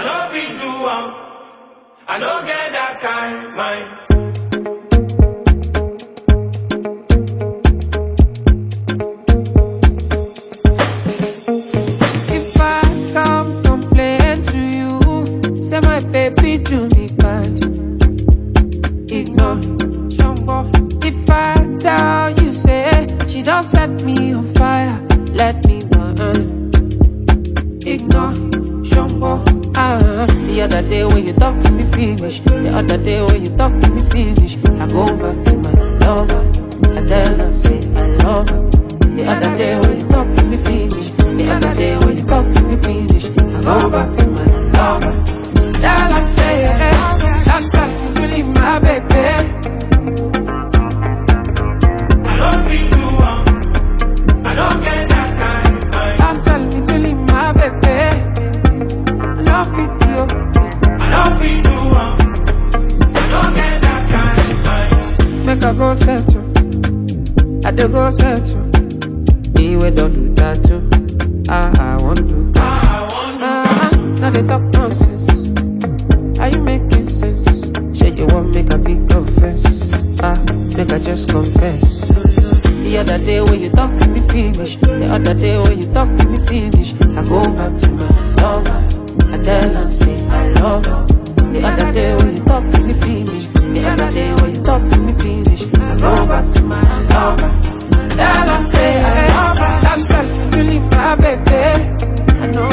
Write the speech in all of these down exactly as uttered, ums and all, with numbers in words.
don't feel do am. I don't get that kind mind. If I come complain to you, say my baby do me bad, ignore. If I tell you, say she don't set me on fire, let me know. Ignore. Uh, the other day when you talk to me finish, the other day when you talk to me finish, I go back to my lover, I tell her say I love her. The other day when you talk to me finish, the other day when you talk to me finish, I go back to my lover. Tell her say hey, that's something to leave my baby. I don't feel do am. I don't get that kind mind. I'm telling you to leave my baby. I don't fit you. I don't feel do am. I don't get that kind mind. Make I go settle. I do go settle. Me we don't do tattoo. Ah, I want to. Ah, I want to. Ah, now they talk nonsense. Are you making sense? Say you want make a big confess. Ah, make I just confess. The other day when you talk to me finish, the other day when you talk to me finish, I go back to my lover. I tell her say I love her. The other day when you talk to me finish, the other day when you talk to me finish, I go back to my lover. Tell her say I love her. I'm telling you to leave my baby. I know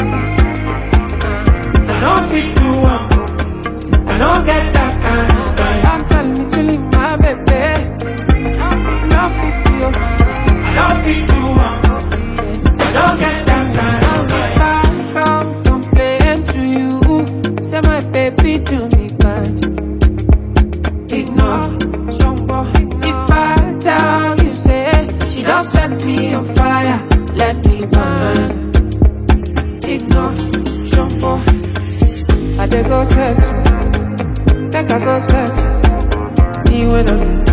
I don't feel do am. I don't get that kind of mind. I'm telling you to leave my baby. I don't feel nothing to you. I don't feel do am. I don't get that kind of mind. If I come complain to you, say my baby do me bad, ignore. If I tell you, say she don't set me on fire, let me burn, ignore. I dey go settle, make I go settle. Me when I